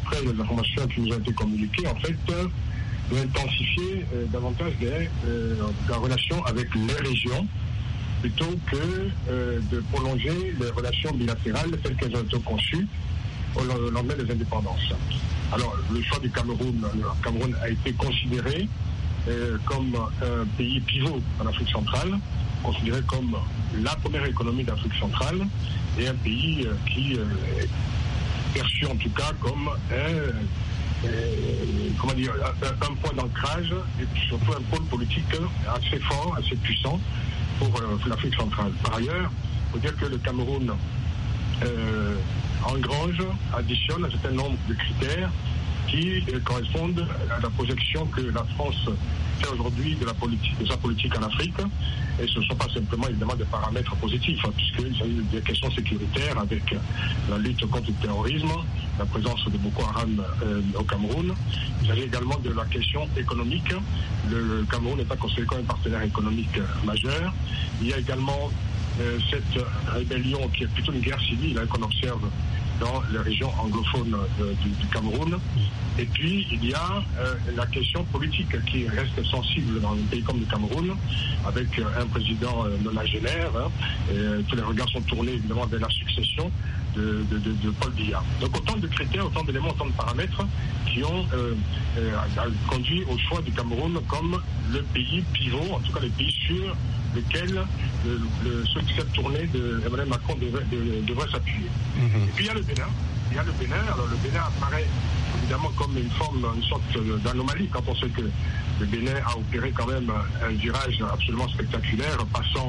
d'après les informations qui nous ont été communiquées, en fait, d'intensifier davantage la relation avec les régions, plutôt que de prolonger les relations bilatérales telles qu'elles ont été conçues au lendemain des indépendances. Alors, le choix du Cameroun, le Cameroun a été considéré comme un pays pivot en Afrique centrale, considéré comme la première économie d'Afrique centrale et un pays qui est perçu en tout cas comme un point d'ancrage et surtout un pôle politique assez fort, assez puissant pour l'Afrique centrale. Par ailleurs, il faut dire que le Cameroun additionne un certain nombre de critères qui correspondent à la projection que la France fait aujourd'hui de sa politique en Afrique. Et ce ne sont pas simplement évidemment des paramètres positifs, puisqu'il s'agit des questions sécuritaires avec la lutte contre le terrorisme, la présence de Boko Haram au Cameroun. Il s'agit également de la question économique. Le Cameroun n'est pas considéré comme un partenaire économique majeur. Il y a également cette rébellion qui est plutôt une guerre civile qu'on observe dans les régions anglophones du Cameroun. Et puis, il y a la question politique qui reste sensible dans un pays comme le Cameroun, avec un président nonagénaire. Tous les regards sont tournés évidemment vers la succession de Paul Biya. Donc autant de critères, autant d'éléments, autant de paramètres qui ont conduit au choix du Cameroun comme le pays pivot, en tout cas le pays sur lequel le succès tourné d'Emmanuel Macron devrait s'appuyer. Et puis il y a le Bénin. Alors le Bénin apparaît évidemment comme une sorte d'anomalie quand on sait que le Bénin a opéré quand même un virage absolument spectaculaire, passant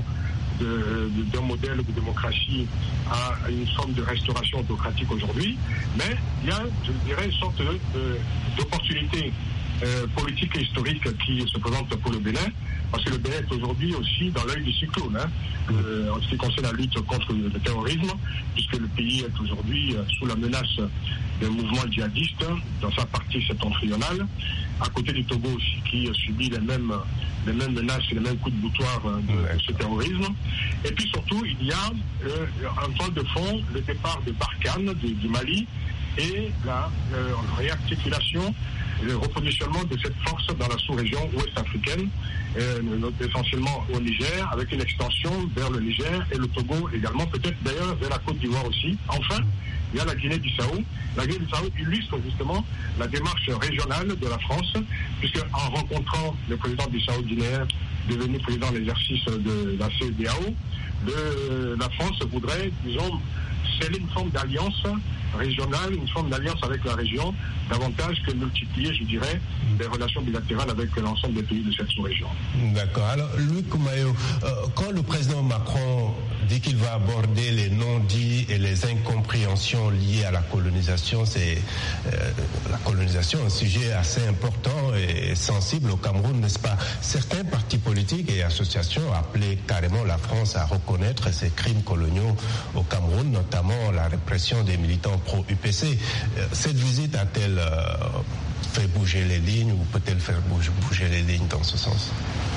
d'un modèle de démocratie à une forme de restauration autocratique aujourd'hui. Mais il y a, je dirais, une sorte d'opportunité politique et historique qui se présente pour le Bénin, parce que le Bénin est aujourd'hui aussi dans l'œil du cyclone, en ce qui concerne la lutte contre le terrorisme, puisque le pays est aujourd'hui sous la menace d'un mouvement djihadiste dans sa partie septentrionale, à côté du Togo aussi, qui subit les mêmes menaces et les mêmes coups de boutoir de ce terrorisme. Et puis surtout, il y a en toile de fond le départ de Barkhane du Mali et la réarticulation et le repositionnement de cette force dans la sous-région ouest-africaine, essentiellement au Niger, avec une extension vers le Niger et le Togo également, peut-être d'ailleurs vers la Côte d'Ivoire aussi. Enfin, il y a la Guinée-Bissau. La Guinée-Bissau illustre justement la démarche régionale de la France, puisque en rencontrant le président bissau-guinéen, devenu président de l'exercice de la CEDEAO, la France voudrait, disons, sceller une forme d'alliance régionale, une forme d'alliance avec la région, davantage que multiplier, je dirais, des relations bilatérales avec l'ensemble des pays de cette sous-région. D'accord. Alors, Luc Mayo, quand le président Macron dit qu'il va aborder les non-dits et les incompréhensions liées à la colonisation, c'est la colonisation, un sujet assez important et sensible au Cameroun, n'est-ce pas? Certains partis politiques et associations appelaient carrément la France à reconnaître ses crimes coloniaux au Cameroun, notamment la répression des militants pro-UPC. Cette visite a-t-elle fait bouger les lignes ou peut-elle faire bouger les lignes dans ce sens?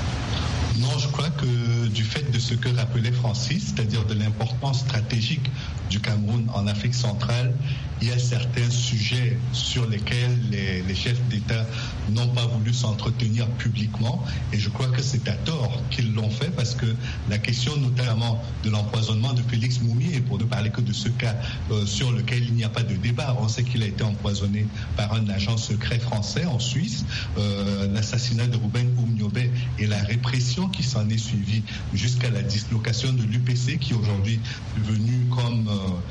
Non, je crois que du fait de ce que rappelait Francis, c'est-à-dire de l'importance stratégique du Cameroun en Afrique centrale, il y a certains sujets sur lesquels les chefs d'État n'ont pas voulu s'entretenir publiquement, et je crois que c'est à tort qu'ils l'ont fait, parce que la question notamment de l'empoisonnement de Félix Moumié, pour ne parler que de ce cas sur lequel il n'y a pas de débat, on sait qu'il a été empoisonné par un agent secret français en Suisse, l'assassinat de Rouben Oumniobé et la répression qui s'en est suivie jusqu'à la dislocation de l'UPC, qui aujourd'hui est devenue comme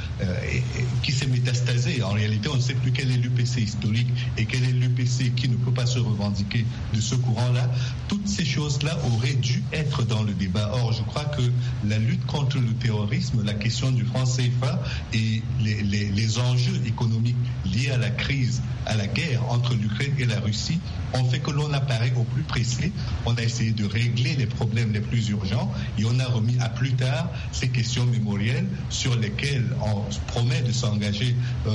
qui s'est métastasée. En réalité, on ne sait plus quel est l'UPC historique et quel est l'UPC qui ne peut pas se revendiquer de ce courant-là. Toutes ces choses-là auraient dû être dans le débat. Or, je crois que la lutte contre le terrorisme, la question du franc CFA et les enjeux économiques liés à la crise, à la guerre entre l'Ukraine et la Russie ont fait que l'on apparaît au plus pressé. On a essayé de régler les problèmes les plus urgents et on a remis à plus tard ces questions mémorielles sur lesquelles on promet de s'engager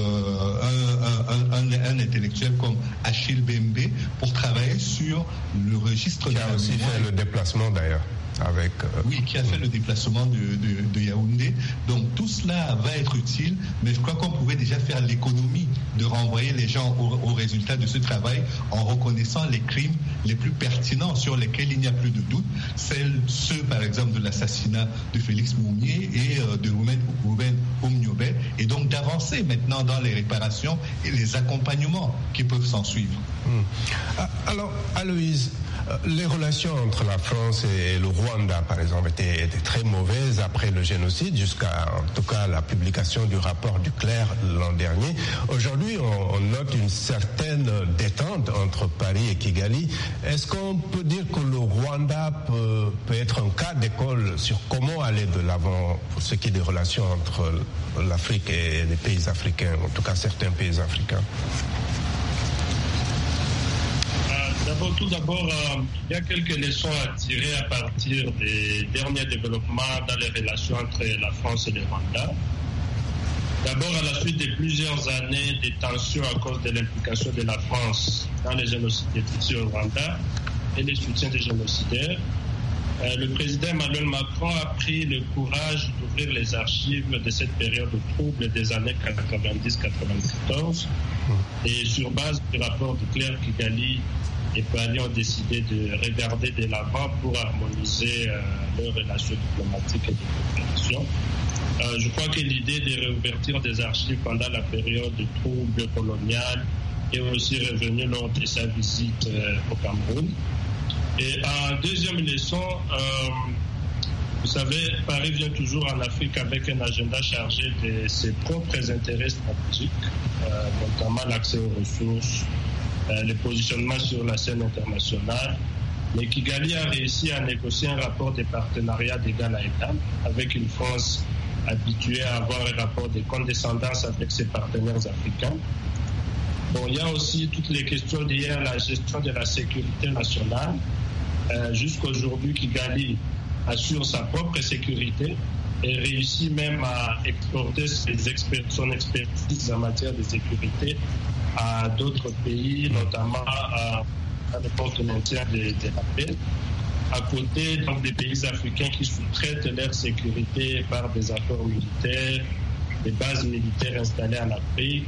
un intellectuel comme Achille Bembe pour travailler sur le registre qui a aussi fait le déplacement d'ailleurs. Oui, qui a fait le déplacement de Yaoundé. Donc tout cela va être utile, mais je crois qu'on pouvait déjà faire l'économie de renvoyer les gens au résultat de ce travail en reconnaissant les crimes les plus pertinents sur lesquels il n'y a plus de doute, ceux par exemple de l'assassinat de Félix Moumié et de Ruben Oumniobé, et donc d'avancer maintenant dans les réparations et les accompagnements qui peuvent s'en suivre. Alors, Aloïse, les relations entre la France et le Rwanda, par exemple, étaient très mauvaises après le génocide, jusqu'à, en tout cas, la publication du rapport du Clerc l'an dernier. Aujourd'hui, on note une certaine détente entre Paris et Kigali. Est-ce qu'on peut dire que le Rwanda peut être un cas d'école sur comment aller de l'avant pour ce qui est des relations entre l'Afrique et les pays africains, en tout cas certains pays africains? Tout d'abord, il y a quelques leçons à tirer à partir des derniers développements dans les relations entre la France et le Rwanda. D'abord, à la suite de plusieurs années de tensions à cause de l'implication de la France dans les génocides des Tutsis au Rwanda et les soutiens des génocidaires, le président Emmanuel Macron a pris le courage d'ouvrir les archives de cette période de trouble des années 90-94 et sur base du rapport du Clerc Kigali et Paris ont décidé de regarder de l'avant pour harmoniser leurs relations diplomatiques et de coopération. Je crois que l'idée de réouverture des archives pendant la période de troubles coloniales est aussi revenue lors de sa visite au Cameroun. Et en deuxième leçon, vous savez, Paris vient toujours en Afrique avec un agenda chargé de ses propres intérêts stratégiques, notamment l'accès aux ressources, le positionnement sur la scène internationale. Mais Kigali a réussi à négocier un rapport de partenariat d'égal à égal avec une France habituée à avoir un rapport de condescendance avec ses partenaires africains. Bon, il y a aussi toutes les questions liées à la gestion de la sécurité nationale. Jusqu'aujourd'hui, Kigali assure sa propre sécurité et réussit même à exporter son expertise en matière de sécurité à d'autres pays, notamment à l'époque maintien de la paix, à côté donc, des pays africains qui sous-traitent leur sécurité par des accords militaires, des bases militaires installées en Afrique.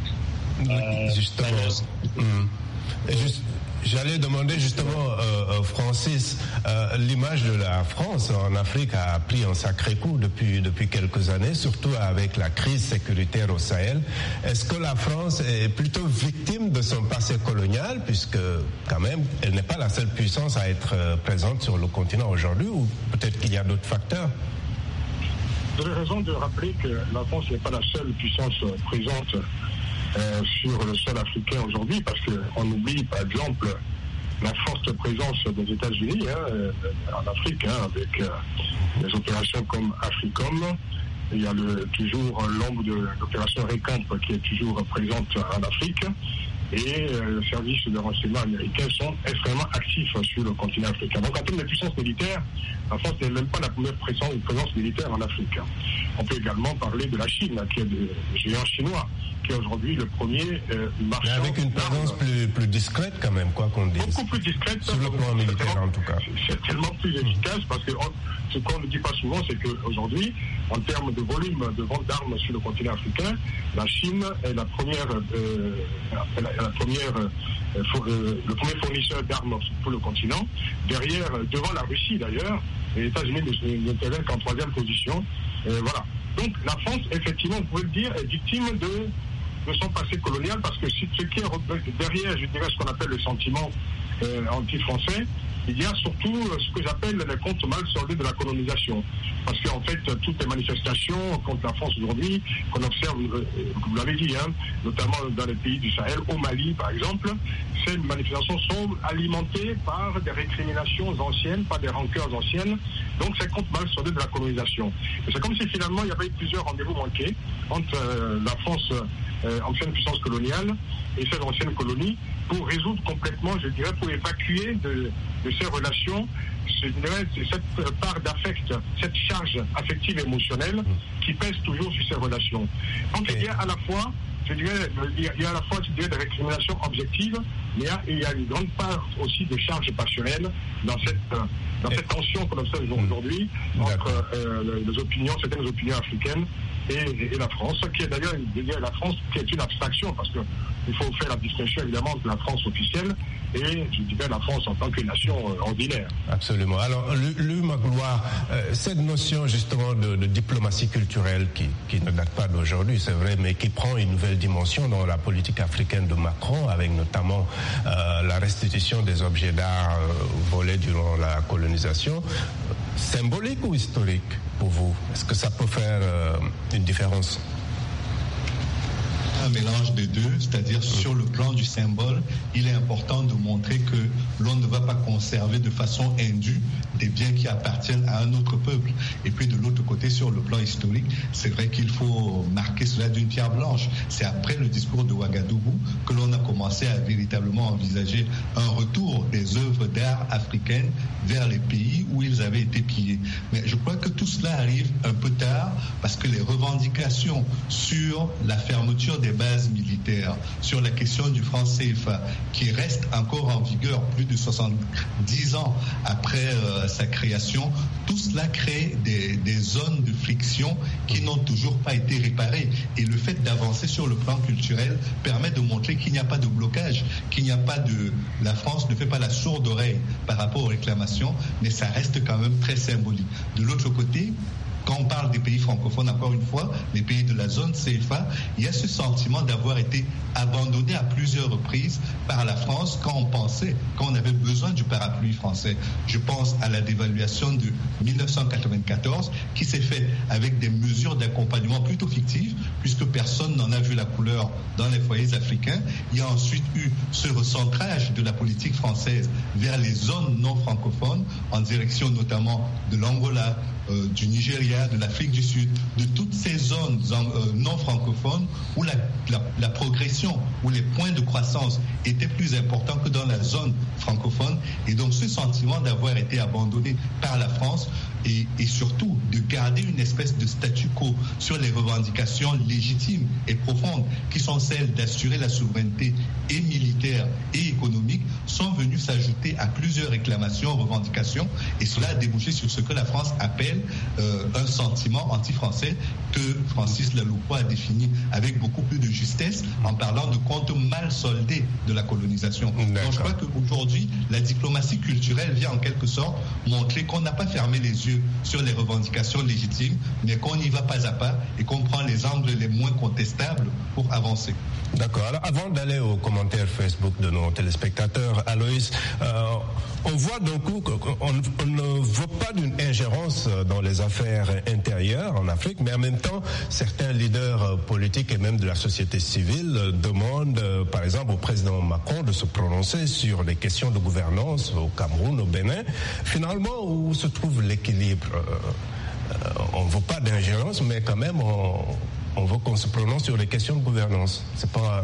J'allais demander justement, Francis, l'image de la France en Afrique a pris un sacré coup depuis quelques années, surtout avec la crise sécuritaire au Sahel. Est-ce que la France est plutôt victime de son passé colonial, puisque quand même, elle n'est pas la seule puissance à être présente sur le continent aujourd'hui, ou peut-être qu'il y a d'autres facteurs? Vous avez raison de rappeler que la France n'est pas la seule puissance présente sur le sol africain aujourd'hui, parce qu'on oublie par exemple la forte présence des États-Unis en Afrique, avec des opérations comme AFRICOM. Il y a toujours l'ombre de l'opération RECAMP qui est toujours présente en Afrique. Et les services de renseignement américains sont extrêmement actifs sur le continent africain. Donc en termes de puissance militaire, la France n'est même pas la première présence militaire en Afrique. On peut également parler de la Chine, qui est le géant chinois, qui est aujourd'hui le premier marchand. Mais avec une présence plus discrète quand même, quoi qu'on dise. Beaucoup plus discrète. Sur le plan militaire en tout cas. C'est tellement plus efficace parce que ce qu'on ne dit pas souvent, c'est qu'aujourd'hui, en termes de volume de vente d'armes sur le continent africain, la Chine est le premier fournisseur d'armes pour le continent, devant la Russie d'ailleurs, et les États-Unis n'interviennent qu'en troisième position. Voilà. Donc la France, effectivement, vous pouvez le dire, est victime de son passé colonial, parce que ce qui est derrière, je dirais, ce qu'on appelle le sentiment anti-français, il y a surtout ce que j'appelle les comptes mal soldés de la colonisation. Parce qu'en fait, toutes les manifestations contre la France aujourd'hui, qu'on observe, vous l'avez dit, notamment dans les pays du Sahel, au Mali par exemple, ces manifestations sont alimentées par des récriminations anciennes, par des rancœurs anciennes. Donc c'est compte mal soldés de la colonisation. Et c'est comme si finalement il y avait eu plusieurs rendez-vous manqués entre la France, ancienne puissance coloniale, et ces anciennes colonies, pour résoudre complètement, je dirais, pour évacuer de ces relations, je dirais, cette part d'affect, cette charge affective émotionnelle qui pèse toujours sur ces relations. Donc il y a à la fois je dirais, il y a à la fois, je dirais, des récriminations objectives, mais il y a une grande part aussi de charges passionnelles dans cette tension qu'on observe aujourd'hui entre certaines opinions africaines et la France, qui est d'ailleurs la France qui est une abstraction, parce qu'il faut faire la distinction évidemment entre la France officielle et, je dirais, la France en tant que nation ordinaire. Absolument. Alors, Louis Magloire, cette notion justement de diplomatie culturelle qui ne date pas d'aujourd'hui, c'est vrai, mais qui prend une nouvelle dimension dans la politique africaine de Macron, avec notamment la restitution des objets d'art volés durant la colonisation, symbolique ou historique pour vous? Est-ce que ça peut faire une différence? Un mélange des deux, c'est-à-dire sur le plan du symbole, il est important de montrer que l'on ne va pas conserver de façon indue des biens qui appartiennent à un autre peuple. Et puis de l'autre côté, sur le plan historique, c'est vrai qu'il faut marquer cela d'une pierre blanche. C'est après le discours de Ouagadougou que l'on a commencé à véritablement envisager un retour des œuvres d'art africaines vers les pays où ils avaient été pillés. Mais je crois que tout cela arrive un peu tard parce que les revendications sur la fermeture des bases militaires, sur la question du franc CFA, qui reste encore en vigueur plus de 70 ans après sa création, tout cela crée des zones de friction qui n'ont toujours pas été réparées. Et le fait d'avancer sur le plan culturel permet de montrer qu'il n'y a pas de blocage, la France ne fait pas la sourde oreille par rapport aux réclamations, mais ça reste quand même très symbolique. De l'autre côté, quand on parle des pays francophones, encore une fois, les pays de la zone CFA, il y a ce sentiment d'avoir été abandonné à plusieurs reprises par la France quand on pensait qu'on avait besoin du parapluie français. Je pense à la dévaluation de 1994 qui s'est faite avec des mesures d'accompagnement plutôt fictives puisque personne n'en a vu la couleur dans les foyers africains. Il y a ensuite eu ce recentrage de la politique française vers les zones non francophones en direction notamment de l'Angola, du Nigeria, de l'Afrique du Sud, de toutes ces zones non francophones où la progression, où les points de croissance étaient plus importants que dans la zone francophone. Et donc ce sentiment d'avoir été abandonné par la France et surtout de garder une espèce de statu quo sur les revendications légitimes et profondes qui sont celles d'assurer la souveraineté et militaire et économique sont venus s'ajouter à plusieurs réclamations, revendications, et cela a débouché sur ce que la France appelle un sentiment anti-français que Francis Laloupo a défini avec beaucoup plus de justesse en parlant de comptes mal soldés de la colonisation. Donc je crois qu'aujourd'hui, la diplomatie culturelle vient en quelque sorte montrer qu'on n'a pas fermé les yeux sur les revendications légitimes, mais qu'on y va pas à pas et qu'on prend les angles les moins contestables pour avancer. D'accord. Alors, avant d'aller aux commentaires Facebook de nos téléspectateurs, Aloïs, on voit d'un coup qu'on ne veut pas d'une ingérence dans les affaires intérieures en Afrique, mais en même temps, certains leaders politiques et même de la société civile demandent, par exemple, au président Macron de se prononcer sur les questions de gouvernance au Cameroun, au Bénin. Finalement, où se trouve l'équilibre? On ne veut pas d'ingérence, mais quand même, on veut qu'on se prononce sur les questions de gouvernance. C'est pas...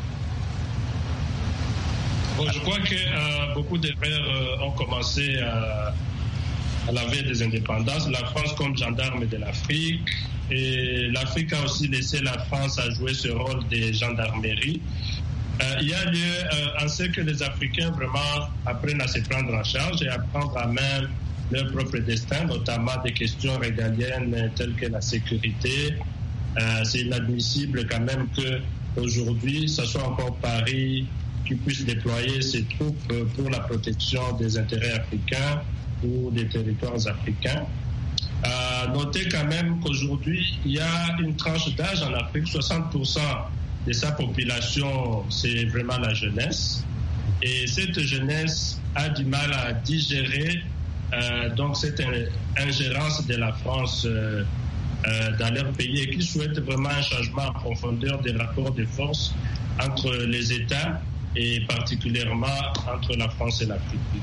Bon, je crois que beaucoup de frères ont commencé à la veille des indépendances, la France comme gendarme de l'Afrique, et l'Afrique a aussi laissé la France à jouer ce rôle de gendarmerie. Il y a lieu à ce que les Africains vraiment apprennent à se prendre en charge et à prendre à main leur propre destin, notamment des questions régaliennes telles que la sécurité. C'est inadmissible quand même qu'aujourd'hui, ce soit encore Paris qui puisse déployer ses troupes pour la protection des intérêts africains ou des territoires africains. Notez quand même qu'aujourd'hui, il y a une tranche d'âge en Afrique, 60% de sa population, c'est vraiment la jeunesse. Et cette jeunesse a du mal à digérer donc cette ingérence de la France dans leur pays et qui souhaitent vraiment un changement en profondeur des rapports de force entre les États et particulièrement entre la France et l'Afrique.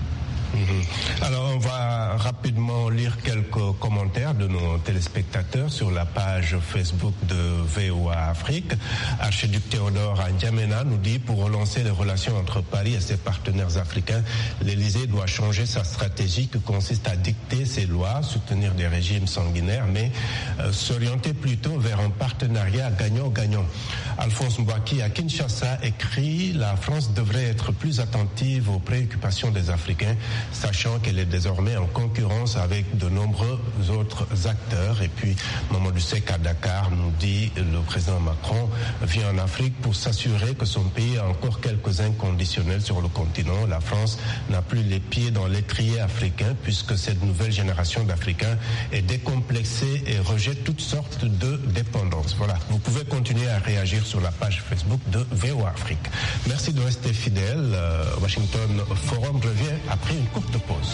Alors, on va rapidement lire quelques commentaires de nos téléspectateurs sur la page Facebook de VOA Afrique. Archiduc Théodore à N'Djamena nous dit: pour relancer les relations entre Paris et ses partenaires africains, l'Élysée doit changer sa stratégie qui consiste à dicter ses lois, soutenir des régimes sanguinaires, mais s'orienter plutôt vers un partenariat gagnant-gagnant. Alphonse Mbouaki à Kinshasa écrit: la France devrait être plus attentive aux préoccupations des Africains, sachant qu'elle est désormais en concurrence avec de nombreux autres acteurs. Et puis Mamadou Seck à Dakar nous dit: le président Macron vient en Afrique pour s'assurer que son pays a encore quelques inconditionnels sur le continent. La France n'a plus les pieds dans l'étrier africain puisque cette nouvelle génération d'Africains est décomplexée et rejette toutes sortes de dépendances. Voilà, vous pouvez continuer à réagir sur la page Facebook de VOA Afrique. Merci de rester fidèles. Washington Forum revient après une courte pause.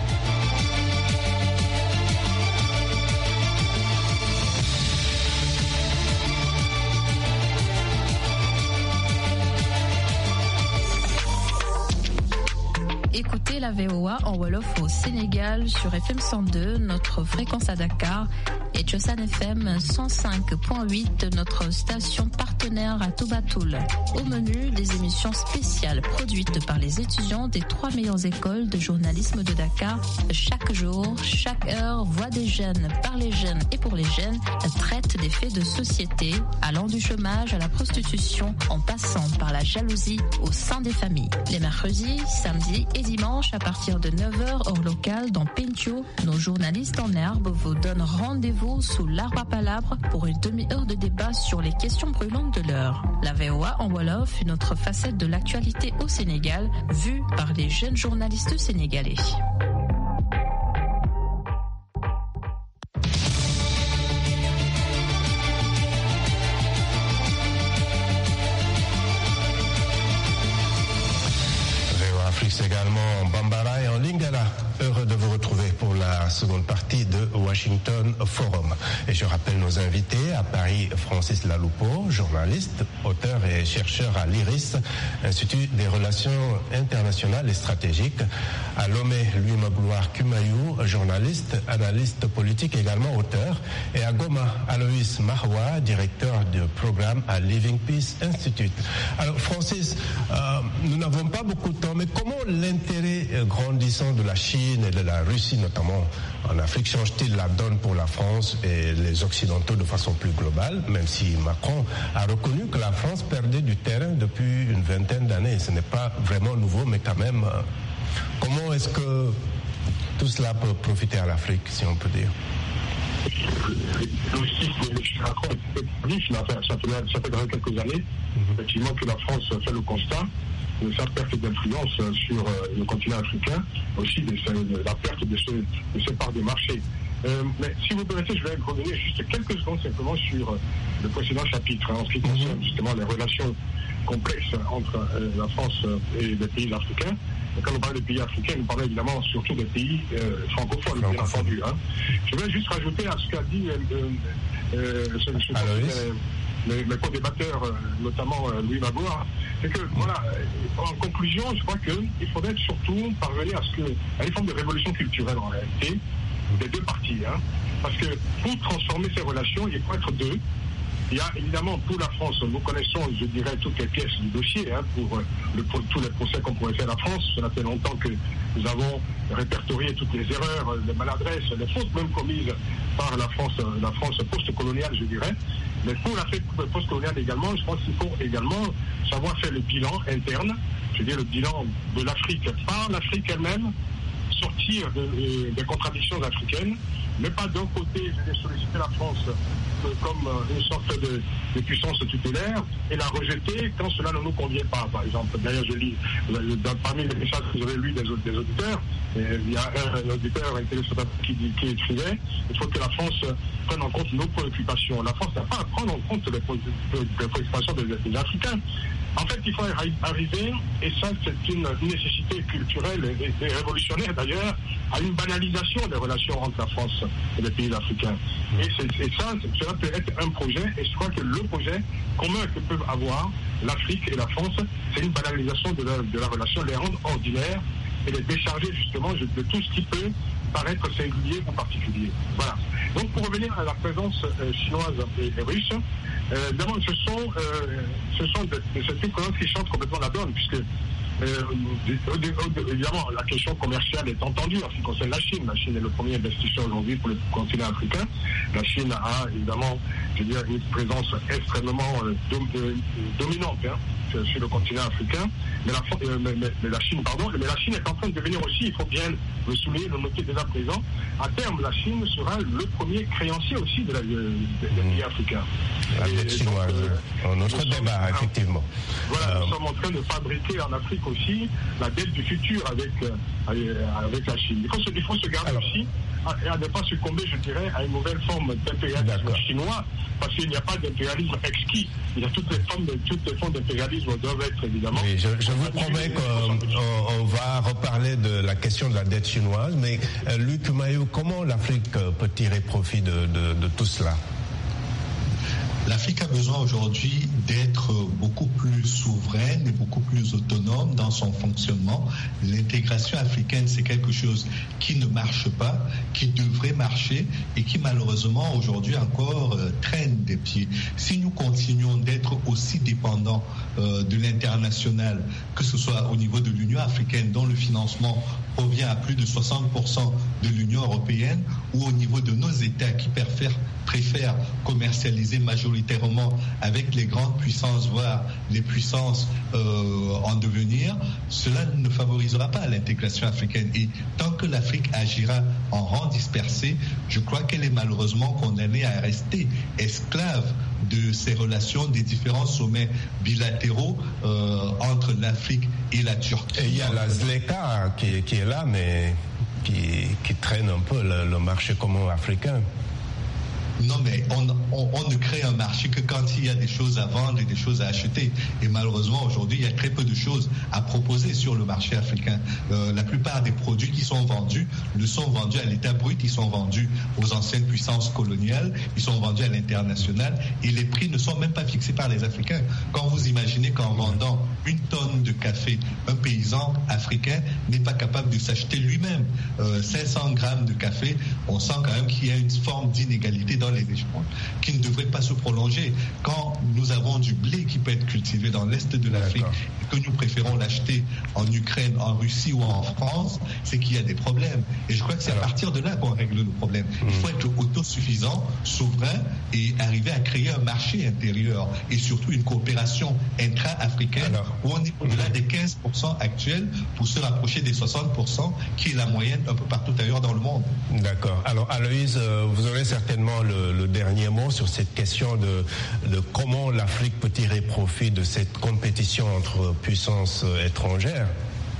Écoutez la VOA en Wolof au Sénégal sur FM 102, notre fréquence à Dakar, et Tchosan FM 105.8, notre station partenaire à Toubatoul. Au menu, des émissions spéciales produites par les étudiants des 3 meilleures écoles de journalisme de Dakar. Chaque jour, chaque heure, Voix des jeunes, par les jeunes et pour les jeunes, traite des faits de société, allant du chômage à la prostitution, en passant par la jalousie au sein des familles. Les mercredis, samedis et dimanche à partir de 9h heure locale dans Pentio, nos journalistes en herbe vous donnent rendez-vous sous l'arbre à palabres pour une demi-heure de débat sur les questions brûlantes de l'heure. La VOA en Wolof, une autre facette de l'actualité au Sénégal, vue par les jeunes journalistes sénégalais. Également en Bambara et en Lingala. Heureux de vous retrouver pour la seconde partie de Washington Forum. Et je rappelle nos invités à Paris: Francis Laloupo, journaliste, auteur et chercheur à l'IRIS, Institut des Relations Internationales et Stratégiques. À Lomé, Louis Magloire Kumayou, journaliste, analyste politique, également auteur. Et à Goma, Aloïs Mahoua, directeur du programme à Living Peace Institute. Alors Francis, nous n'avons pas beaucoup de temps, mais comment l'intérêt grandissant de la Chine et de la Russie, notamment en Afrique, change-t-il la donne pour la France et les Occidentaux de façon plus globale, même si Macron a reconnu que la France perdait du terrain depuis une vingtaine d'années. Ce n'est pas vraiment nouveau, mais quand même, comment est-ce que tout cela peut profiter à l'Afrique, si on peut dire? Ça fait quelques années, effectivement, que la France fait le constat de sa perte d'influence sur le continent africain, aussi de la perte de ses parts de marché. Mais si vous permettez, je vais revenir juste quelques secondes simplement sur le précédent chapitre, en ce qui concerne justement les relations complexes entre la France et les pays africains. Et quand on parle des pays africains, nous parlons évidemment surtout des pays francophones, bien entendu. Je vais juste rajouter à ce qu'a dit mes co-débatteurs, notamment Louis Magloire, c'est que, voilà, en conclusion, je crois qu'il faudrait surtout parvenir à une forme de révolution culturelle en réalité, des deux parties. Parce que pour transformer ces relations, il faut être deux. Il y a évidemment pour la France, nous connaissons, je dirais, toutes les pièces du dossier pour tous les procès qu'on pourrait faire à la France. Cela fait longtemps que nous avons répertorié toutes les erreurs, les maladresses, les fautes même commises par la France post-coloniale, je dirais. Mais pour l'Afrique post-coloniale également, je pense qu'il faut également savoir faire le bilan interne, je veux dire le bilan de l'Afrique par l'Afrique elle-même, sortir des contradictions africaines, mais pas d'un côté solliciter la France comme une sorte de puissance tutélaire et la rejeter quand cela ne nous convient pas. Par exemple, d'ailleurs, je lis parmi les messages que vous avez lus des auditeurs, il y a un auditeur, un téléspectateur qui écrivait: il faut que la France prenne en compte nos préoccupations. La France n'a pas à prendre en compte les préoccupations des Africains. En fait, il faut arriver, et ça c'est une nécessité culturelle et révolutionnaire d'ailleurs, à une banalisation des relations entre la France et les pays africains. Et cela peut être un projet, et je crois que le projet commun que peuvent avoir l'Afrique et la France, c'est une banalisation de la relation, les rendre ordinaires et les décharger justement de tout ce qui peut paraître singulier ou particulier. Voilà. Donc pour revenir à la présence chinoise et russe, évidemment c'est une présence qui change complètement la donne, puisque évidemment, la question commerciale est entendue en ce qui concerne la Chine. La Chine est le premier investisseur aujourd'hui pour le continent africain. La Chine a évidemment, une présence extrêmement dominante sur le continent africain. Mais la Chine est en train de devenir aussi, il faut bien le souligner, le noter dès à présent, à terme, la Chine sera le premier créancier aussi des pays africains. La dette chinoise, notre débat, effectivement. Voilà, nous sommes en train de fabriquer en Afrique aussi la dette du futur avec la Chine. Il faut se garder aussi à ne pas succomber, je dirais, à une nouvelle forme d'impérialisme chinois, parce qu'il n'y a pas d'impérialisme exquis. Il y a toutes les formes d'impérialisme doivent être évidemment. Oui, je vous promets qu'on va reparler de la question de la dette chinoise, mais Luc Maillot, comment l'Afrique peut tirer profit de tout cela? L'Afrique a besoin aujourd'hui d'être beaucoup plus souveraine et beaucoup plus autonome dans son fonctionnement. L'intégration africaine, c'est quelque chose qui ne marche pas, qui devrait marcher et qui malheureusement aujourd'hui encore traîne des pieds. Si nous continuons d'être aussi dépendants de l'international, que ce soit au niveau de l'Union africaine dont le financement provient à plus de 60% de l'Union européenne, ou au niveau de nos États qui préfèrent commercialiser majoritairement avec les grandes puissances, voire les puissances en devenir, cela ne favorisera pas l'intégration africaine. Et tant que l'Afrique agira en rang dispersé, je crois qu'elle est malheureusement condamnée à rester esclave de ces relations, des différents sommets bilatéraux entre l'Afrique et la Turquie. Et il y a la ZLECA qui est là, mais qui traîne un peu le marché commun africain. Non, mais on ne crée un marché que quand il y a des choses à vendre et des choses à acheter. Et malheureusement, aujourd'hui, il y a très peu de choses à proposer sur le marché africain. La plupart des produits qui sont vendus ne sont vendus à l'état brut, ils sont vendus aux anciennes puissances coloniales, ils sont vendus à l'international et les prix ne sont même pas fixés par les Africains. Quand vous imaginez qu'en vendant une tonne de café, un paysan africain n'est pas capable de s'acheter lui-même 500 grammes de café, on sent quand même qu'il y a une forme d'inégalité dans les échanges qui ne devrait pas se prolonger. Quand nous avons du blé qui peut être cultivé dans l'est de l'Afrique et que nous préférons l'acheter en Ukraine, en Russie ou en France, c'est qu'il y a des problèmes. Et je crois que c'est à partir de là qu'on règle le problème. Il faut être autosuffisant, souverain et arriver à créer un marché intérieur et surtout une coopération intra-africaine où on est au-delà des 15% actuels pour se rapprocher des 60% qui est la moyenne un peu partout ailleurs dans le monde. D'accord. Alors Aloïse, vous aurez certainement le dernier mot sur cette question de comment l'Afrique peut tirer profit de cette compétition entre puissances étrangères.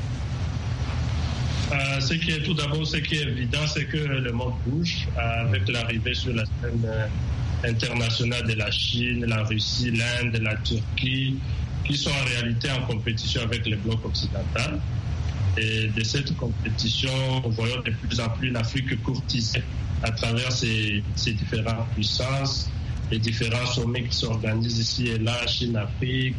Ce qui est évident, c'est que le monde bouge avec l'arrivée sur la scène internationale de la Chine, la Russie, l'Inde, la Turquie, qui sont en réalité en compétition avec le bloc occidental. Et de cette compétition, nous voyons de plus en plus l'Afrique courtisée à travers ces différentes puissances, les différents sommets qui s'organisent ici et là, Chine-Afrique,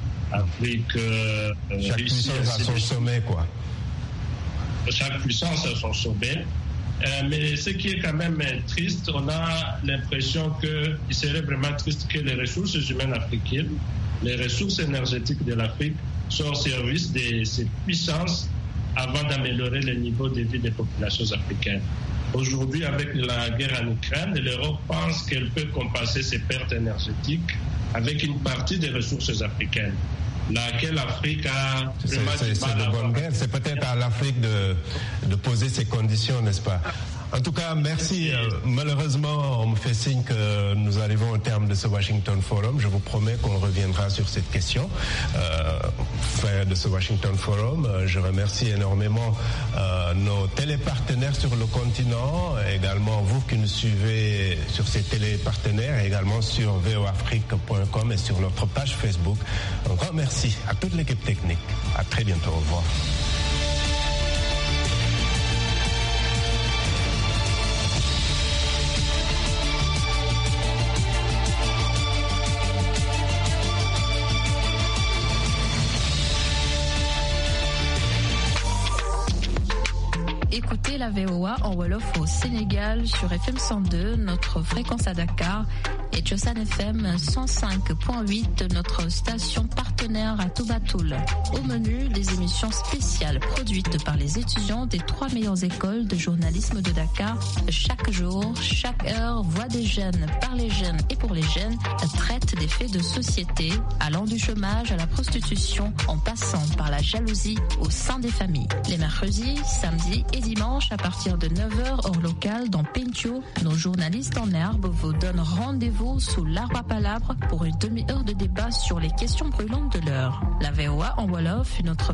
chaque Russie. Chaque puissance a son sommet, quoi. Chaque puissance a son sommet. Mais ce qui est quand même triste, on a l'impression qu'il serait vraiment triste que les ressources humaines africaines, les ressources énergétiques de l'Afrique soient au service de ces puissances avant d'améliorer le niveau de vie des populations africaines. Aujourd'hui, avec la guerre en Ukraine, l'Europe pense qu'elle peut compenser ses pertes énergétiques avec une partie des ressources africaines, laquelle l'Afrique a vraiment du mal à avoir. C'est peut-être à l'Afrique de poser ses conditions, n'est-ce pas? En tout cas, merci. Malheureusement, on me fait signe que nous arrivons au terme de ce Washington Forum. Je vous promets qu'on reviendra sur cette question fin de ce Washington Forum. Je remercie énormément nos télépartenaires sur le continent, également vous qui nous suivez sur ces télépartenaires, et également sur voafrique.com et sur notre page Facebook. Un grand merci à toute l'équipe technique. À très bientôt. Au revoir. écoutez la VOA en Wolof au Sénégal sur FM 102, notre fréquence à Dakar, et Tchosan FM 105.8, notre station partenaire à Toubatoul. Au menu, des émissions spéciales produites par les étudiants des 3 meilleures écoles de journalisme de Dakar. Chaque jour, chaque heure, Voix des jeunes, par les jeunes et pour les jeunes, traite des faits de société, allant du chômage à la prostitution, en passant par la jalousie au sein des familles. Les mercredis, samedis et dimanches, à partir de 9h hors local dans Pentio, nos journalistes en herbe vous donnent rendez-vous sous l'arbre à palabres pour une demi-heure de débat sur les questions brûlantes de l'heure. La VOA en Wolof, notre